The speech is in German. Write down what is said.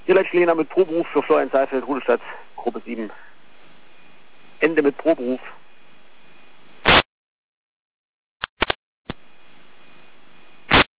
Hier Leitsch Lena mit Proberuf für Florian Saalfeld, Rudelstadt, Gruppe 7. Ende mit Proberuf.